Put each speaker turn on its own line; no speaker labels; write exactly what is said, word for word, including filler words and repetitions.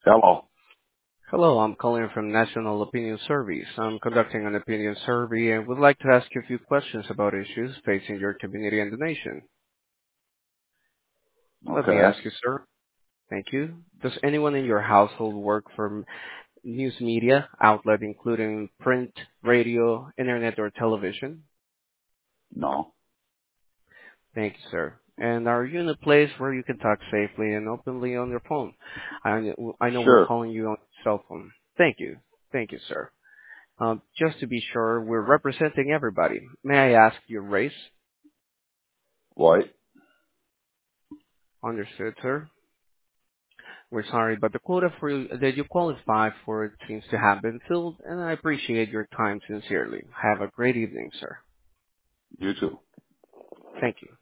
Hello.
Hello, I'm calling from National Opinion Surveys. I'm conducting an opinion survey and would like to ask you a few questions about issues facing your community and the nation. Let me
Okay.
ask you, sir. Thank you. Does anyone in your household work for m- news media outlet, including print, radio, internet, or television?
No.
Thank you, sir. And are you in a place where you can talk safely and openly on your phone? I, kn- I know we're
Sure.
calling you on cell phone. Thank you. Thank you, sir. Um, just to be sure, we're representing everybody. May I ask your race?
White.
Understood, sir. We're sorry, but the quota for that you qualify for it seems to have been filled, and I appreciate your time sincerely. Have a great evening, sir.
You too.
Thank you.